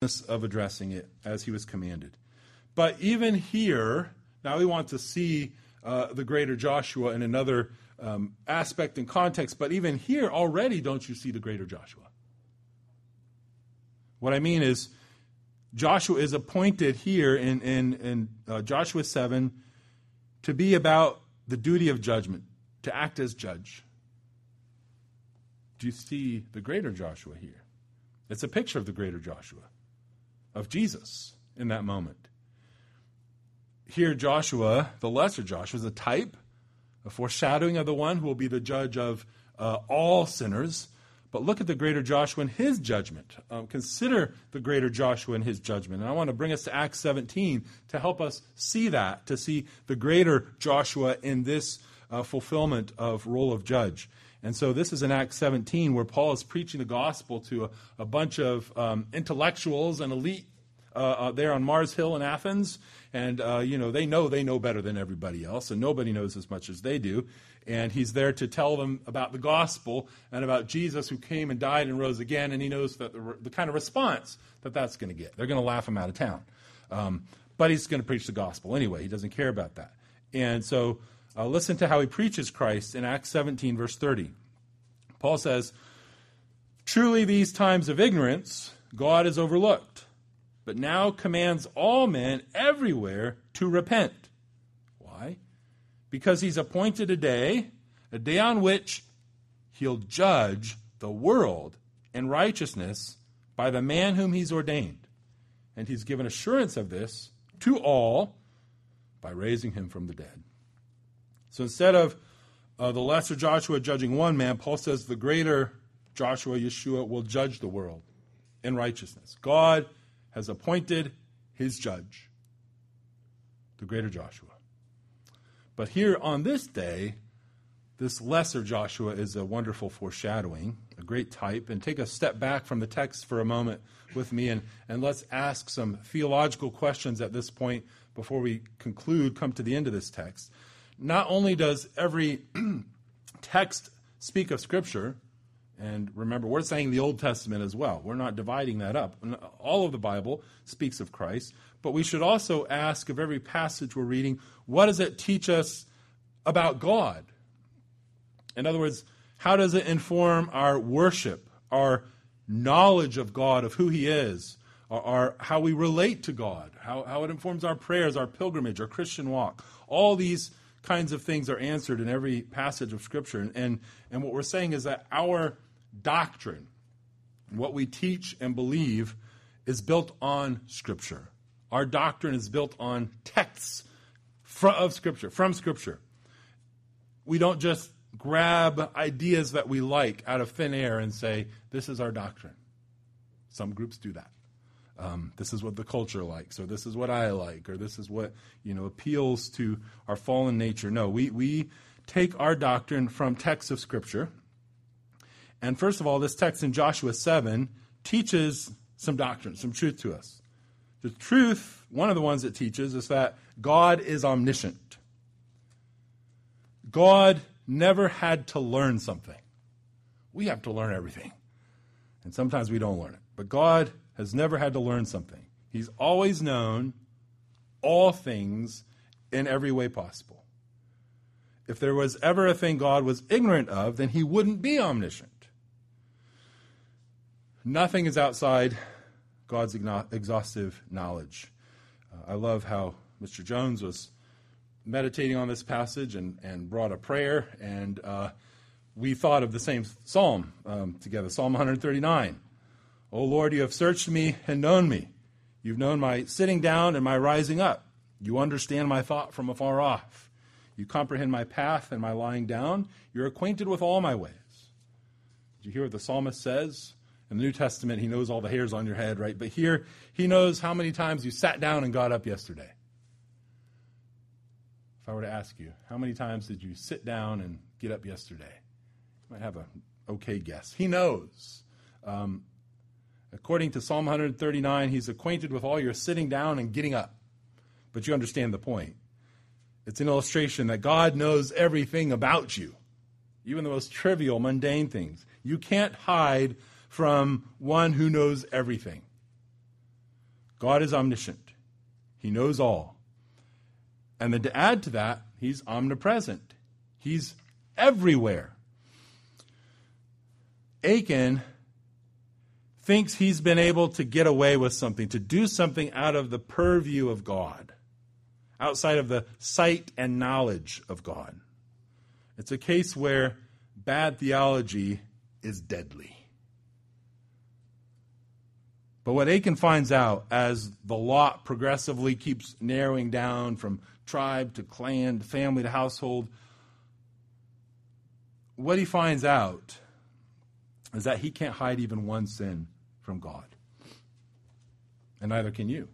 of addressing it as he was commanded. But even here, now we want to see the greater Joshua in another aspect and context, but even here already don't you see the greater Joshua? What I mean is Joshua is appointed here in Joshua 7 to be about the duty of judgment, to act as judge. Do you see the greater Joshua here? It's a picture of the greater Joshua, of Jesus in that moment. Here Joshua, the lesser Joshua, is a type, a foreshadowing of the one who will be the judge of all sinners. But look at the greater Joshua in his judgment. Consider the greater Joshua in his judgment. And I want to bring us to Acts 17 to help us see that, to see the greater Joshua in this fulfillment of role of judge. And so this is in Acts 17 where Paul is preaching the gospel to a bunch of intellectuals and elite there on Mars Hill in Athens. And, they know better than everybody else, and nobody knows as much as they do. And he's there to tell them about the gospel and about Jesus who came and died and rose again, and he knows that the kind of response that's going to get. They're going to laugh him out of town. But he's going to preach the gospel anyway. He doesn't care about that. And so listen to how he preaches Christ in Acts 17, verse 30. Paul says, "Truly these times of ignorance God has overlooked, but now commands all men everywhere to repent." Why? Because he's appointed a day on which he'll judge the world in righteousness by the man whom he's ordained. And he's given assurance of this to all by raising him from the dead. So instead of the lesser Joshua judging one man, Paul says the greater Joshua, Yeshua, will judge the world in righteousness. God has appointed his judge, the greater Joshua. But here on this day, this lesser Joshua is a wonderful foreshadowing, a great type. And take a step back from the text for a moment with me, and let's ask some theological questions at this point before we come to the end of this text. Not only does every text speak of Scripture, and remember, we're saying the Old Testament as well. We're not dividing that up. All of the Bible speaks of Christ. But we should also ask of every passage we're reading, what does it teach us about God? In other words, how does it inform our worship, our knowledge of God, of who he is, or how we relate to God, how it informs our prayers, our pilgrimage, our Christian walk? All these kinds of things are answered in every passage of Scripture. And what we're saying is that our doctrine, what we teach and believe, is built on Scripture. Our doctrine is built on texts of Scripture, from Scripture. We don't just grab ideas that we like out of thin air and say, this is our doctrine. Some groups do that. This is what the culture likes, or this is what I like, or this is what appeals to our fallen nature. No, we take our doctrine from texts of Scripture. And first of all, this text in Joshua 7 teaches some doctrine, some truth to us. The truth, one of the ones it teaches, is that God is omniscient. God never had to learn something. We have to learn everything. And sometimes we don't learn it. But God has never had to learn something. He's always known all things in every way possible. If there was ever a thing God was ignorant of, then he wouldn't be omniscient. Nothing is outside God's exhaustive knowledge. I love how Mr. Jones was meditating on this passage and brought a prayer, and we thought of the same psalm together, Psalm 139. O Lord, you have searched me and known me. You've known my sitting down and my rising up. You understand my thought from afar off. You comprehend my path and my lying down. You're acquainted with all my ways. Did you hear what the psalmist says? In the New Testament, he knows all the hairs on your head, right? But here, he knows how many times you sat down and got up yesterday. If I were to ask you, how many times did you sit down and get up yesterday? You might have an okay guess. He knows. According to Psalm 139, he's acquainted with all your sitting down and getting up. But you understand the point. It's an illustration that God knows everything about you, even the most trivial, mundane things. You can't hide from one who knows everything. God is omniscient. He knows all. And then to add to that, he's omnipresent. He's everywhere. Achan thinks he's been able to get away with something, to do something out of the purview of God, outside of the sight and knowledge of God. It's a case where bad theology is deadly. But what Achan finds out as the lot progressively keeps narrowing down from tribe to clan, to family to household, what he finds out is that he can't hide even one sin from God. And neither can you.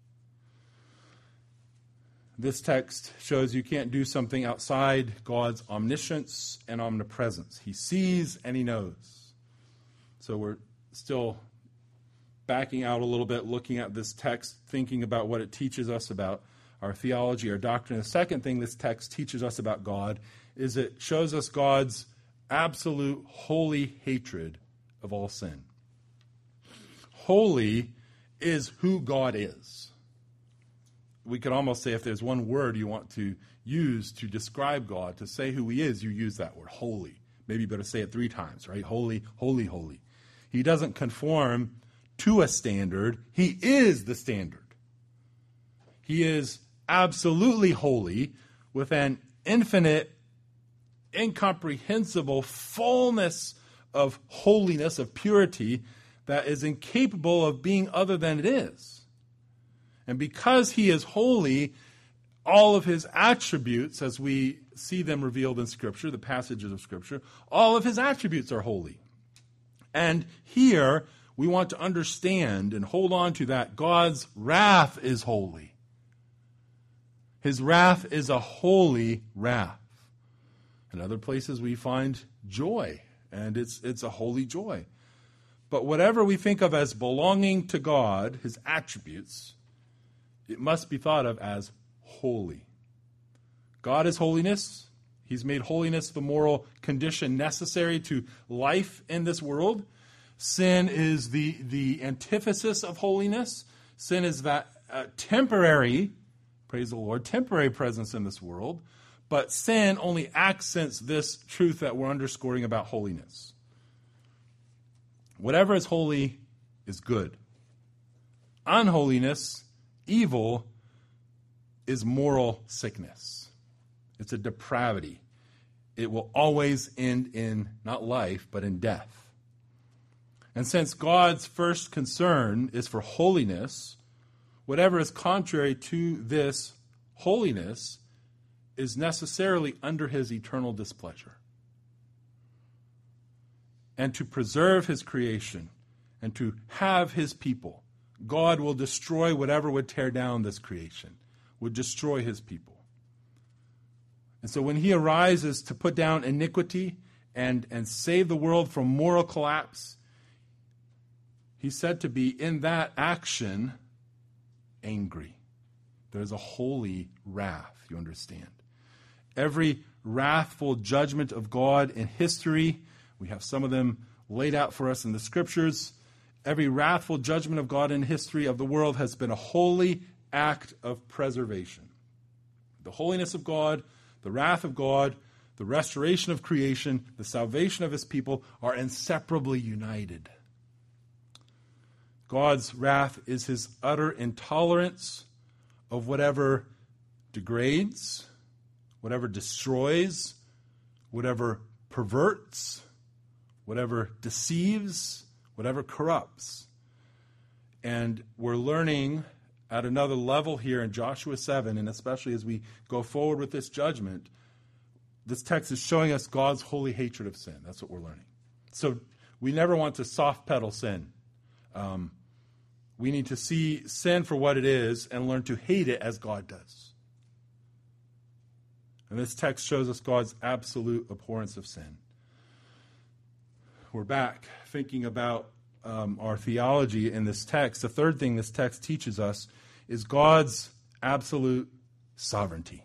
This text shows you can't do something outside God's omniscience and omnipresence. He sees and he knows. So we're still backing out a little bit, looking at this text, thinking about what it teaches us about our theology, our doctrine. The second thing this text teaches us about God is it shows us God's absolute holy hatred of all sin. Holy is who God is. We could almost say if there's one word you want to use to describe God, to say who he is, you use that word, holy. Maybe you better say it 3 times, right? Holy, holy, holy. He doesn't conform to a standard. He is the standard. He is absolutely holy with an infinite, incomprehensible fullness of holiness, of purity, that is incapable of being other than it is. And because he is holy, all of his attributes, as we see them revealed in Scripture, the passages of Scripture, all of his attributes are holy. And here, we want to understand and hold on to that God's wrath is holy. His wrath is a holy wrath. In other places we find joy, and it's a holy joy. But whatever we think of as belonging to God, his attributes, it must be thought of as holy. God is holiness. He's made holiness the moral condition necessary to life in this world. Sin is the antithesis of holiness. Sin is that temporary, praise the Lord, temporary presence in this world. But sin only accents this truth that we're underscoring about holiness. Whatever is holy is good. Unholiness, evil, is moral sickness. It's a depravity. It will always end in not life, but in death. And since God's first concern is for holiness, whatever is contrary to this holiness is necessarily under his eternal displeasure. And to preserve his creation and to have his people, God will destroy whatever would tear down this creation, would destroy his people. And so when he arises to put down iniquity and save the world from moral collapse, he's said to be in that action angry. There's a holy wrath, you understand. Every wrathful judgment of God in history, we have some of them laid out for us in the Scriptures. Every wrathful judgment of God in history of the world has been a holy act of preservation. The holiness of God, the wrath of God, the restoration of creation, the salvation of his people are inseparably united. God's wrath is his utter intolerance of whatever degrades, whatever destroys, whatever perverts, whatever deceives, whatever corrupts. And we're learning at another level here in Joshua 7, and especially as we go forward with this judgment, this text is showing us God's holy hatred of sin. That's what we're learning. So we never want to soft pedal sin. We need to see sin for what it is and learn to hate it as God does. And this text shows us God's absolute abhorrence of sin. We're back thinking about our theology in this text. The third thing this text teaches us is God's absolute sovereignty.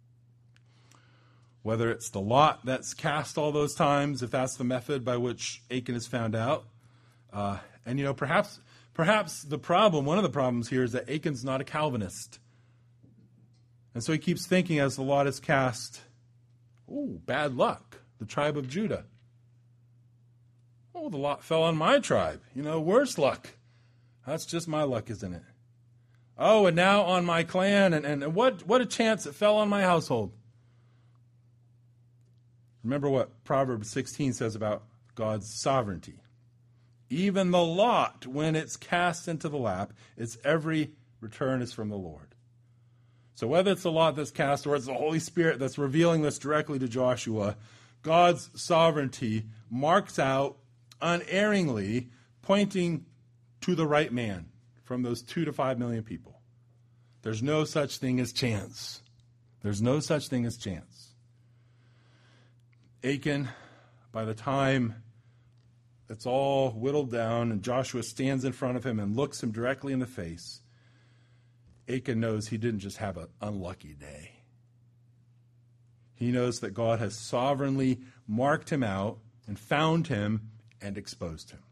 Whether it's the lot that's cast all those times, if that's the method by which Achan is found out, and perhaps Perhaps one of the problems here is that Achan's not a Calvinist. And so he keeps thinking as the lot is cast, oh, bad luck, the tribe of Judah. Oh, the lot fell on my tribe. Worse luck. That's just my luck, isn't it? Oh, and now on my clan, and what a chance it fell on my household. Remember what Proverbs 16 says about God's sovereignty. Even the lot, when it's cast into the lap, its every return is from the Lord. So whether it's the lot that's cast or it's the Holy Spirit that's revealing this directly to Joshua, God's sovereignty marks out unerringly, pointing to the right man from those 2 to 5 million people. There's no such thing as chance. There's no such thing as chance. Achan, by the time it's all whittled down and Joshua stands in front of him and looks him directly in the face, Achan knows he didn't just have an unlucky day. He knows that God has sovereignly marked him out and found him and exposed him.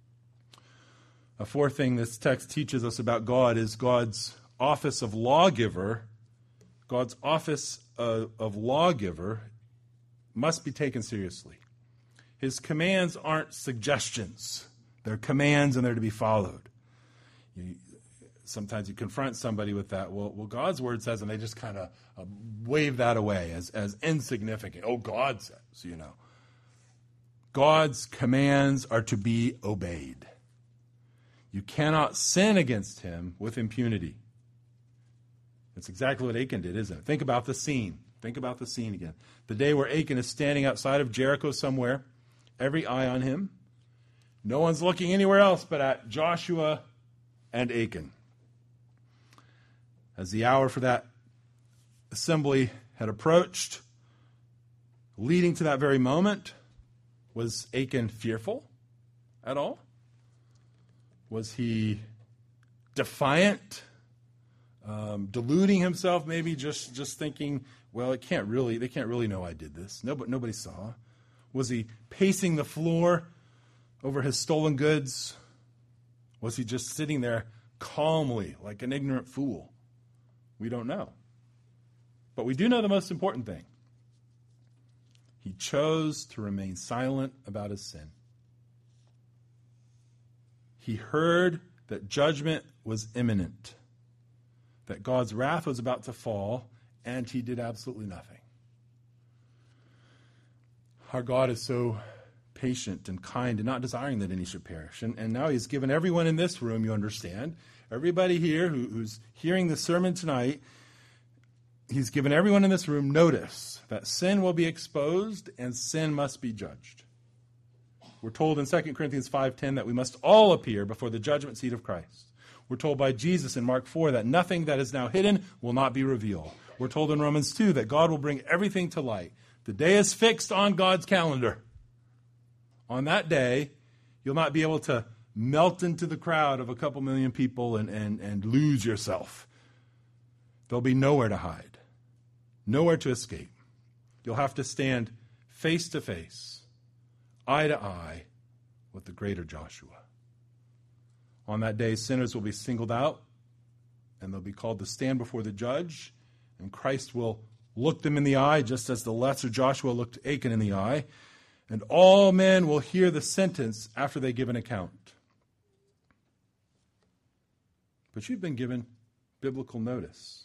A fourth thing this text teaches us about God is God's office of lawgiver. God's office of lawgiver must be taken seriously. His commands aren't suggestions. They're commands and they're to be followed. Sometimes you confront somebody with that. Well, God's word says, and they just kind of wave that away as insignificant. Oh, God says, God's commands are to be obeyed. You cannot sin against him with impunity. That's exactly what Achan did, isn't it? Think about the scene. Think about the scene again. The day where Achan is standing outside of Jericho somewhere, every eye on him. No one's looking anywhere else but at Joshua and Achan. As the hour for that assembly had approached, leading to that very moment, was Achan fearful at all? Was he defiant, deluding himself, maybe just thinking, well, they can't really know I did this. Nobody saw. Was he pacing the floor over his stolen goods? Was he just sitting there calmly like an ignorant fool? We don't know. But we do know the most important thing. He chose to remain silent about his sin. He heard that judgment was imminent, that God's wrath was about to fall, and he did absolutely nothing. Our God is so patient and kind and not desiring that any should perish. And now he's given everyone in this room, you understand, everybody here who's hearing the sermon tonight, he's given everyone in this room notice that sin will be exposed and sin must be judged. We're told in 2 Corinthians 5:10 that we must all appear before the judgment seat of Christ. We're told by Jesus in Mark 4 that nothing that is now hidden will not be revealed. We're told in Romans 2 that God will bring everything to light. The day is fixed on God's calendar. On that day, you'll not be able to melt into the crowd of a couple million people and lose yourself. There'll be nowhere to hide, nowhere to escape. You'll have to stand face to face, eye to eye with the greater Joshua. On that day, sinners will be singled out, and they'll be called to stand before the judge, and Christ will look them in the eye, just as the lesser Joshua looked Achan in the eye, and all men will hear the sentence after they give an account. But you've been given biblical notice.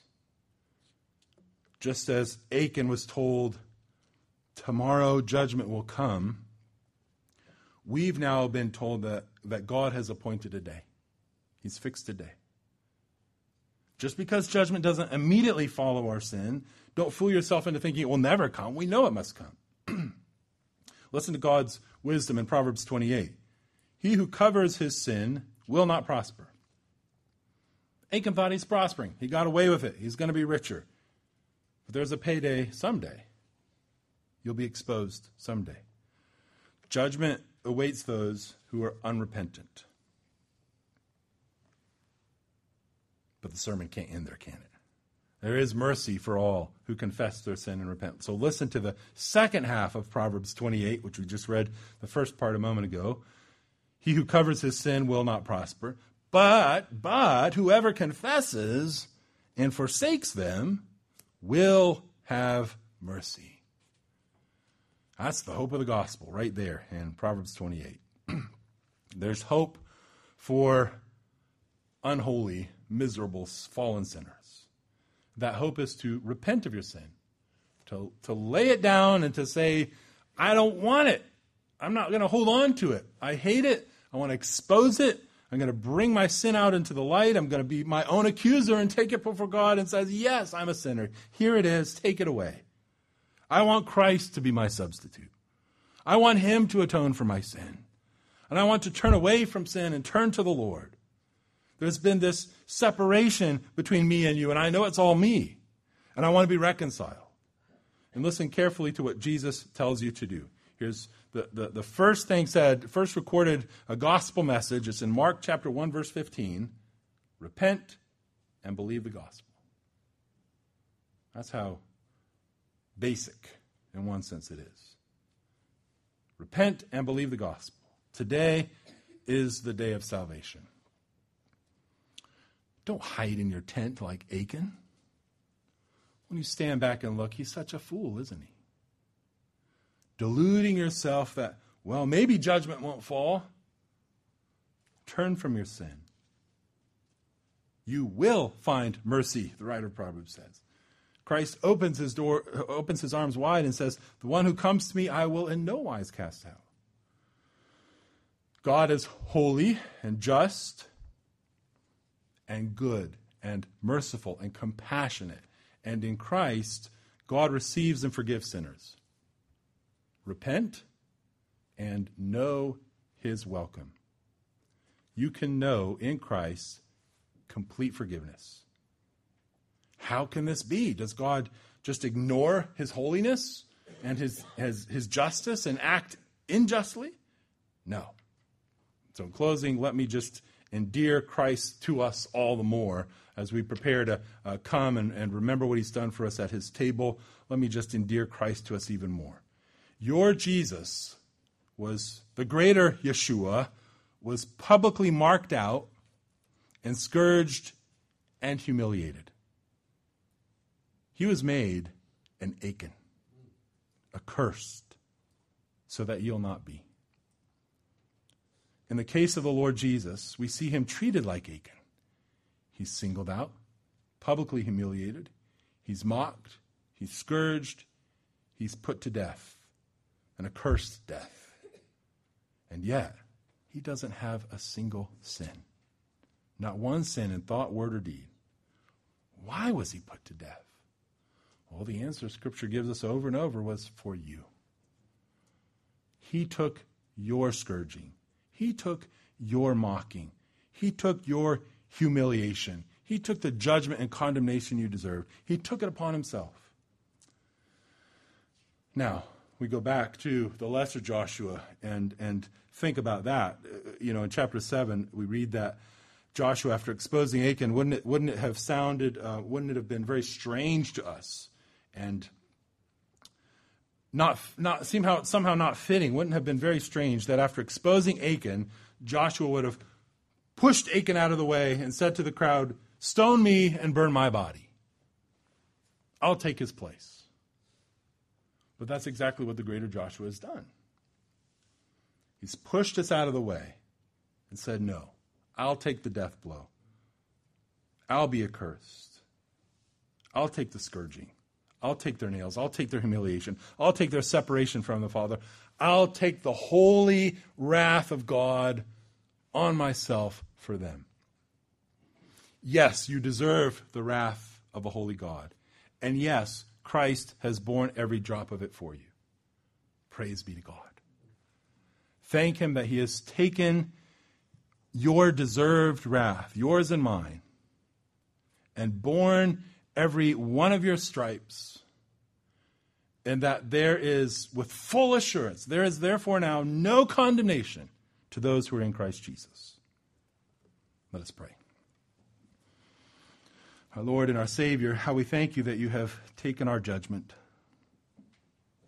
Just as Achan was told, tomorrow judgment will come, we've now been told that God has appointed a day. He's fixed a day. Just because judgment doesn't immediately follow our sin, don't fool yourself into thinking it will never come. We know it must come. Listen to God's wisdom in Proverbs 28. He who covers his sin will not prosper. Achan thought he's prospering. He got away with it. He's going to be richer. But there's a payday someday. You'll be exposed someday. Judgment awaits those who are unrepentant. But the sermon can't end there, can it? There is mercy for all who confess their sin and repent. So listen to the second half of Proverbs 28, which we just read the first part a moment ago. He who covers his sin will not prosper, But whoever confesses and forsakes them will have mercy. That's the hope of the gospel right there in Proverbs 28. There's hope for unholy, miserable, fallen sinners. That hope is to repent of your sin, to lay it down and to say, I don't want it. I'm not going to hold on to it. I hate it. I want to expose it. I'm going to bring my sin out into the light. I'm going to be my own accuser and take it before God and says, yes, I'm a sinner. Here it is. Take it away. I want Christ to be my substitute. I want him to atone for my sin. And I want to turn away from sin and turn to the Lord. There's been this separation between me and you, and I know it's all me. And I want to be reconciled. And listen carefully to what Jesus tells you to do. Here's the first thing said, first recorded a gospel message. It's in Mark chapter 1, verse 15. Repent and believe the gospel. That's how basic, in one sense, it is. Repent and believe the gospel. Today is the day of salvation. Don't hide in your tent like Achan. When you stand back and look, he's such a fool, isn't he? Deluding yourself that, well, maybe judgment won't fall. Turn from your sin. You will find mercy, the writer of Proverbs says. Christ opens his arms wide and says, the one who comes to me, I will in no wise cast out. God is holy and just and good and merciful and compassionate. And in Christ, God receives and forgives sinners. Repent and know his welcome. You can know in Christ complete forgiveness. How can this be? Does God just ignore his holiness and his justice and act unjustly? No. So in closing, let me just endear Christ to us all the more as we prepare to come and remember what he's done for us at his table. Let me just endear Christ to us even more. Your Jesus was the greater Yeshua, was publicly marked out and scourged and humiliated. He was made an Achan, accursed, so that you'll not be. In the case of the Lord Jesus, we see him treated like Achan. He's singled out, publicly humiliated, he's mocked, he's scourged, he's put to death, an accursed death. And yet, he doesn't have a single sin. Not one sin in thought, word, or deed. Why was he put to death? Well, the answer Scripture gives us over and over was for you. He took your scourging. He took your mocking. He took your humiliation. He took the judgment and condemnation you deserved. He took it upon himself. Now, we go back to the lesser Joshua and think about that. In chapter 7, we read that Joshua, after exposing Achan, wouldn't it have been very strange to us and not somehow not fitting? Wouldn't have been very strange that after exposing Achan, Joshua would have pushed Achan out of the way and said to the crowd, "Stone me and burn my body. I'll take his place." But that's exactly what the greater Joshua has done. He's pushed us out of the way and said, "No, I'll take the death blow. I'll be accursed. I'll take the scourging. I'll take their nails. I'll take their humiliation. I'll take their separation from the Father. I'll take the holy wrath of God on myself for them." Yes, you deserve the wrath of a holy God. And yes, Christ has borne every drop of it for you. Praise be to God. Thank him that he has taken your deserved wrath, yours and mine, and borne every one of your stripes, and that there is, with full assurance, there is therefore now no condemnation to those who are in Christ Jesus. Let us pray. Our Lord and our Savior, how we thank you that you have taken our judgment,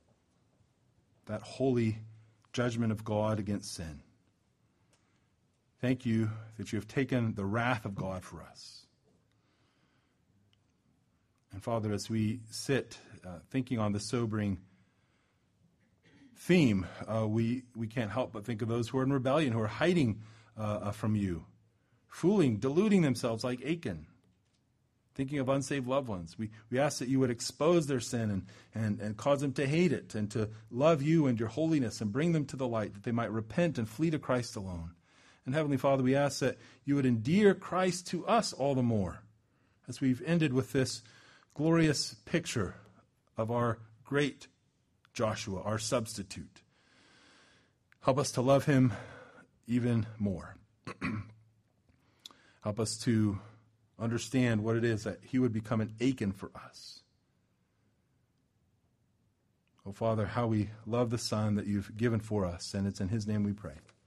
that holy judgment of God against sin. Thank you that you have taken the wrath of God for us. And Father, as we sit thinking on the sobering theme, we can't help but think of those who are in rebellion, who are hiding from you, deluding themselves like Achan, thinking of unsaved loved ones. We ask that you would expose their sin and cause them to hate it and to love you and your holiness and bring them to the light, that they might repent and flee to Christ alone. And Heavenly Father, we ask that you would endear Christ to us all the more, as we've ended with this glorious picture of our great Joshua, our substitute. Help us to love him even more. Help us to understand what it is that he would become an Achan for us. Oh, Father, how we love the Son that you've given for us, and it's in his name we pray.